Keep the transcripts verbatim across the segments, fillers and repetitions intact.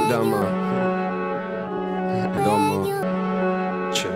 Дома. Дома. Че?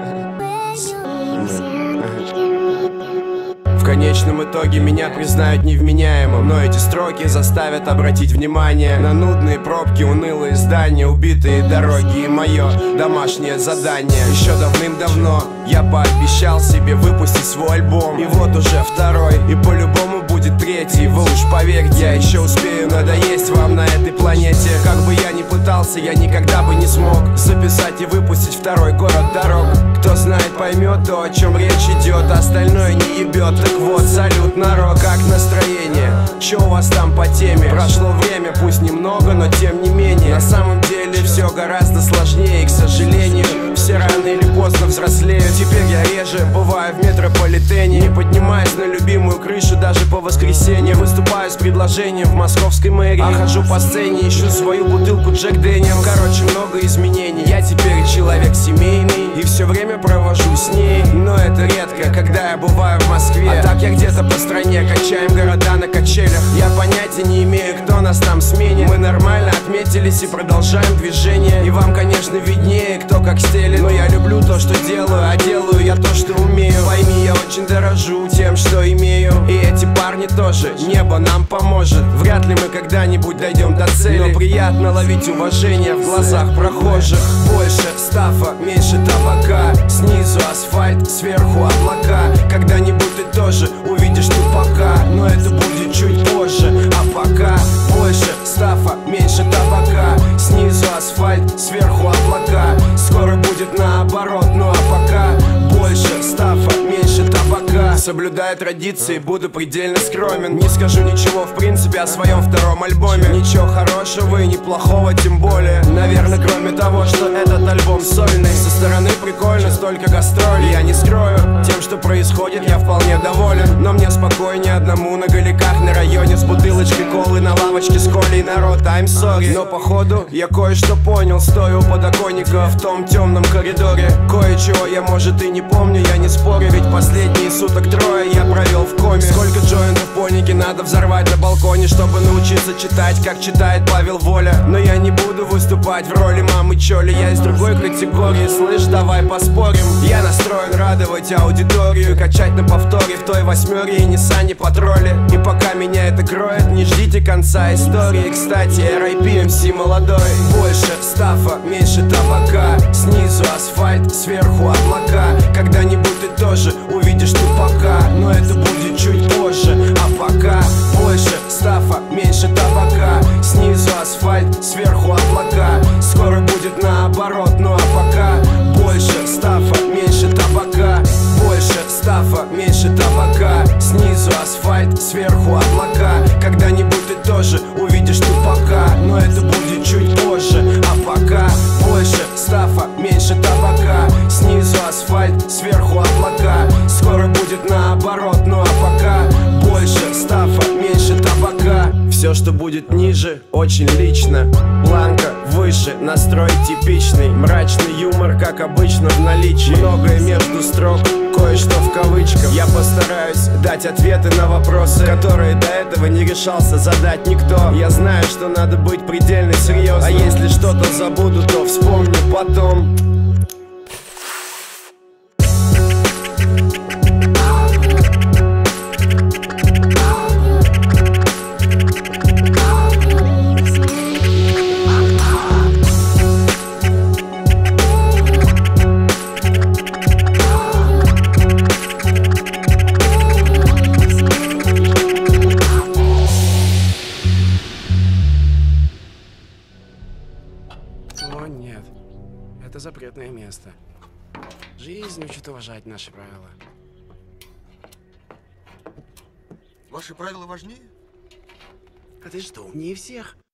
В конечном итоге меня признают невменяемым, но эти строки заставят обратить внимание на нудные пробки, унылые здания, убитые дороги и мое домашнее задание. Еще давным-давно я пообещал себе выпустить свой альбом, и вот уже второй, и по-любому будет третий. Вы уж поверьте, я еще успею надоесть вам на этой планете. Как бы я ни пытался, я никогда бы не смог записать и выпустить второй город дорог. Кто знает, поймет то, о чем речь идет, остальное не ебет. Так вот, салют, народ, как настроение? Че у вас там по теме? Прошло время, пусть немного, но тем не менее. На самом деле все гораздо сложнее, и, к сожалению, все рано или поздно взрослеют. Теперь я реже бываю в метрополитене, не поднимаюсь на любимую крышу даже по воскресеньям. Выступаю с предложением в московской мэрии, а хожу по сцене, ищу свою бутылку Джек Дэниелс. Короче, много изменений, я теперь человек семейный и все время провожу с ней. Но это редко, когда я бываю в Москве, а так я где-то по стране, качаем города на качелях. Я понятия не имею, кто нас там сменит. Мы нормально отметились и продолжаем движение. И вам, конечно, виднее, кто как стелит, но я люблю то, что делаю, а делаю я то, что умею. Пойми, я очень дорожу тем, что имею, и эти парни тоже, небо нам поможет. Вряд ли мы когда-нибудь дойдем до цели, но приятно ловить уважение в глазах прохожих. Больше стафа, меньше табака, снизу асфальт, сверху облака. Когда-нибудь ты тоже увидишь тупака, но это будет чуть позже. А пока больше стафа, меньше табака, снизу асфальт, сверху облака. Скоро будет наоборот, ну а пока больше стафа, меньше табака. Соблюдая традиции, буду предельно скромен. Не скажу ничего в принципе о своем втором альбоме. Ничего хорошего и неплохого тем более. Наверное, кроме того, что этот альбом сольный. Со стороны прикольно, столько гастролей. Я не скрою, тем, что происходит, я вполне доволен. Но мне спокойнее одному на галиках на районе с бутылочкой колы на лавочке с колей. Народ, I'm sorry, но походу я кое-что понял, стоя у подоконника в том темном коридоре. Кое-чего я, может, и не помню, я не спорю, ведь последние суток трое я провел в коме. Сколько джойнтов поники надо взорвать на балконе, чтобы научиться читать, как читает Павел Воля. Но я не буду выступать в роли мамы Чоли, я из другой категории, слышь, давай поспорим. Я настроен радовать аудиторию, качать на повторе в той восьмере и Ниссане Патроле. И пока меня это кроет, не ждите конца истории. Кстати, эр ай пи эм си молодой. Больше стафа, меньше табака, снизу асфальт, сверху облака. Когда-нибудь ты тоже увидишь тупака, но это будет чуть позже. А пока больше стафа, меньше табака, снизу асфальт, сверху облака. Скоро будет наоборот, ну а пока больше стафа, меньше табака. Больше стафа, меньше табака, снизу асфальт, сверху облака. Когда-нибудь ты тоже увидишь тупака, но это будет чуть позже. А пока больше стафа, меньше табака, снизу асфальт, сверху облака. Скоро будет наоборот, ну а пока больше стафа, меньше табака. Все, что будет ниже, очень лично. Планка выше, настрой типичный. Мрачный юмор, как обычно, в наличии. Многое между строк, кое-что в кавычках. Я постараюсь дать ответы на вопросы, которые до этого не решался задать никто. Я знаю, что надо быть предельно серьезным, а если что-то забуду, то вспомню потом. О, нет. Это запретное место. Жизнь учит уважать наши правила. Ваши правила важнее? А ты что, умнее всех?